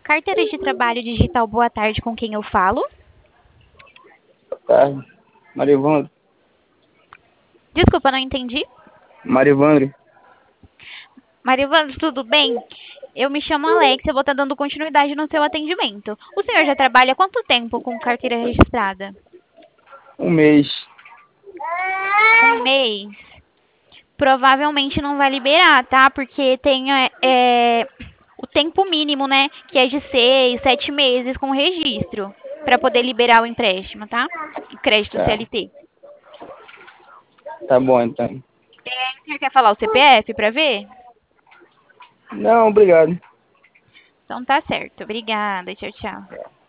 Carteira de trabalho digital, boa tarde, com quem eu falo? Boa tarde. Marivandro. Desculpa, não entendi. Marivandro. Marivandro, tudo bem? Eu me chamo Alex, eu vou estar dando continuidade no seu atendimento. O senhor já trabalha há quanto tempo com carteira registrada? Um mês. Um mês. Provavelmente não vai liberar, tá? Porque tem o tempo mínimo, né? Que é de 6, 7 meses com registro para poder liberar o empréstimo, tá? O crédito Tá. CLT. Tá bom, então. O senhor quer falar o CPF para ver? Não, obrigado. Então tá certo. Obrigada. Tchau, tchau.